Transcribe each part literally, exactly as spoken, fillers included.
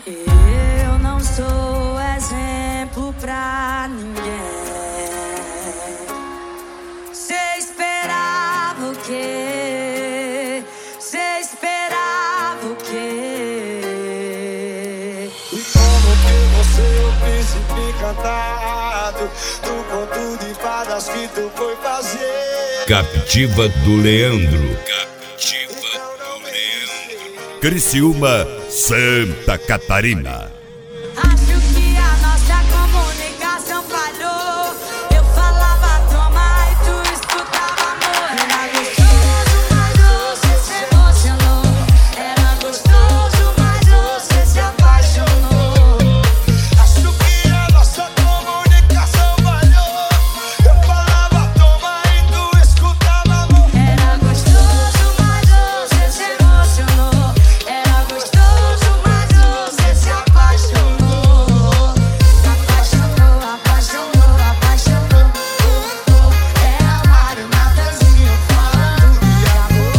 Eu não sou exemplo pra ninguém. Cê esperava o quê? Cê esperava o quê? E como que você é o príncipe encantado do conto de fadas que tu foi fazer? Captiva do Leandro. Captiva do Leandro. Criciúma, Santa Catarina. Acho que a nossa comunicação falhou. Eu falava toma e tu escutava amor. Era gostoso, mas você se emocionou. Era gostoso, mas você se apaixonou. Acho que a nossa comunicação falhou. Eu falava toma e tu escutava amor. Era gostoso, mas você se emocionou. Era gostoso, mas você se apaixonou. Apaixonou, apaixonou, apaixonou. É amar o Natanzinho falando de amor.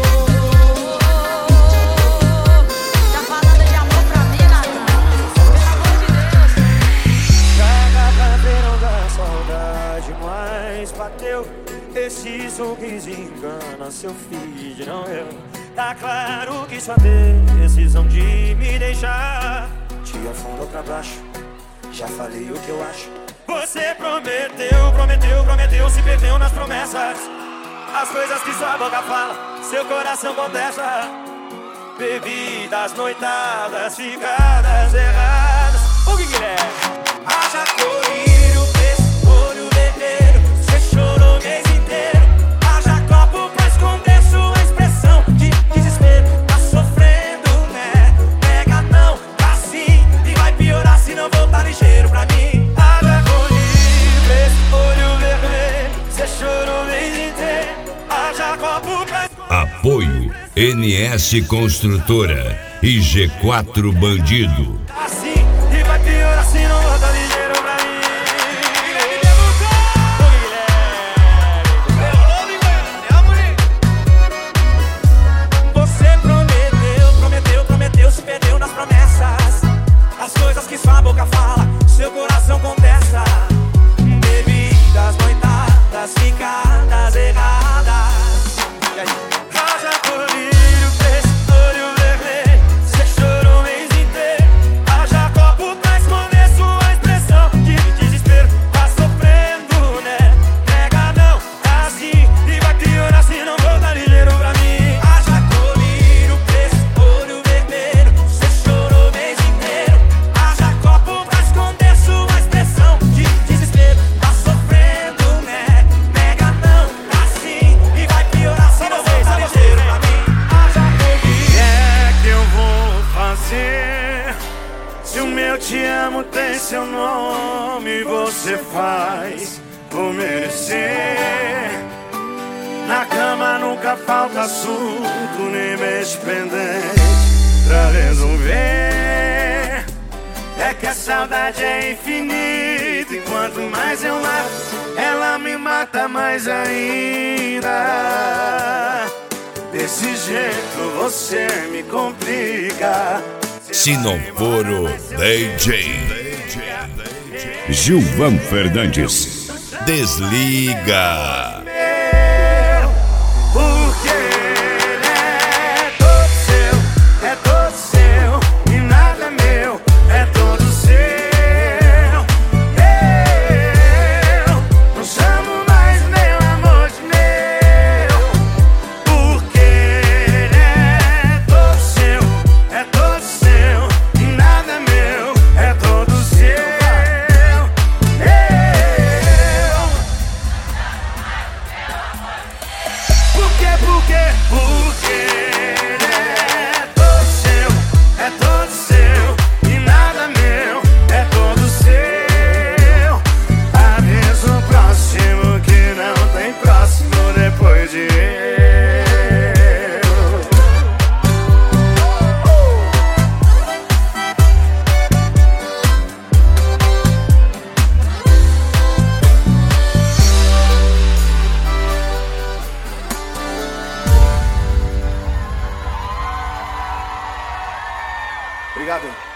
Tá falando de amor pra mim, Natan? Pelo amor de Deus. Traga caveirão da saudade, mas bateu. Esse sorriso engana seu filho, não eu. Tá claro que sua decisão de me deixar te afundou pra baixo. Já falei o que eu acho. Você prometeu, prometeu, prometeu, se perdeu nas promessas. As coisas que sua boca fala, seu coração contesta. Bebidas, noitadas, ficadas erradas. O que que é? Haja colírio, esse olho vermelho. Cê chorou o mês inteiro. Haja copo pra esconder sua expressão de desespero. Tá sofrendo, né? Pega não, assim. E vai piorar se não voltar ligeiro pra mim. Haja colírio, esse olho vermelho. Cê chorou o mês inteiro. Haja copo pra esconder. Apoio N S Construtora e G quatro Bandido. Assim, e vai piorar se não volta ligeiro pra mim. Guilherme debutou! Ô Guilherme, você prometeu, prometeu, prometeu, se perdeu nas promessas. As coisas que sua boca fala, seu coração contesta. Bebidas, noitadas, ficadas erradas. E aí? Haja colírio, esse olho vermelho. Cê chorou o mês inteiro. Haja copo pra esconder sua expressão de desespero. Tá sofrendo, né? Pega não, tá assim. E vai piorar se não voltar ligeiro pra mim. Haja colírio, esse olho vermelho. Cê chorou o mês inteiro. Haja copo pra esconder sua expressão de desespero. Tá sofrendo, né? Pega não, tá assim. E vai piorar se não voltar ligeiro pra mim. Haja colírio. É que eu vou fazer? Se o meu te amo tem seu nome, você faz por merecer. Na cama nunca falta assunto, nem mexe pendente pra resolver. É que a saudade é infinita, e quanto mais eu mato, ela me mata mais ainda. Desse jeito você me complica. Se não for o D J Gilvan Fernandes. Desliga. Porque ele é todo seu, é todo seu, e nada é meu, é todo seu. Eu não chamo mais meu amor de meu, porque ele é todo seu, é todo seu, e nada é meu, é todo seu. Eu Por quê, por quê, porque ele é todo seu, é todo seu, e nada meu, é todo seu. Aviso o próximo que não tem próximo depois de eu. Obrigado.